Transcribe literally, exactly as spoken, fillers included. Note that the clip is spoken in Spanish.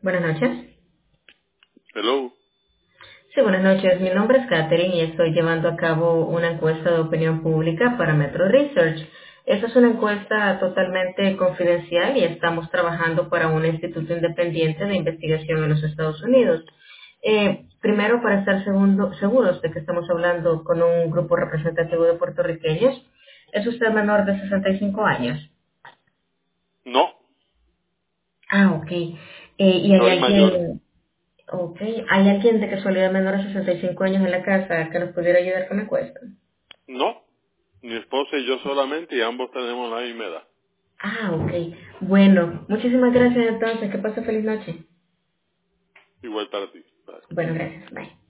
Buenas noches. Hello. Sí, buenas noches. Mi nombre es Katherine y estoy llevando a cabo una encuesta de opinión pública para Metro Research. Esta es una encuesta totalmente confidencial y estamos trabajando para un instituto independiente de investigación en los Estados Unidos. Eh, primero, para estar segundo- seguros de que estamos hablando con un grupo representativo de puertorriqueños, ¿es usted menor de sesenta y cinco años? No, Ah, ok. Eh, ¿Y hay soy mayor. alguien Ok, ¿hay alguien de casualidad menor de sesenta y cinco años en la casa que nos pudiera ayudar con la encuesta? No, mi esposa y yo solamente y ambos tenemos la misma edad. Ah, ok. Bueno, muchísimas gracias entonces. Que pase feliz noche. Igual para ti. Bye. Bueno, gracias. Bye.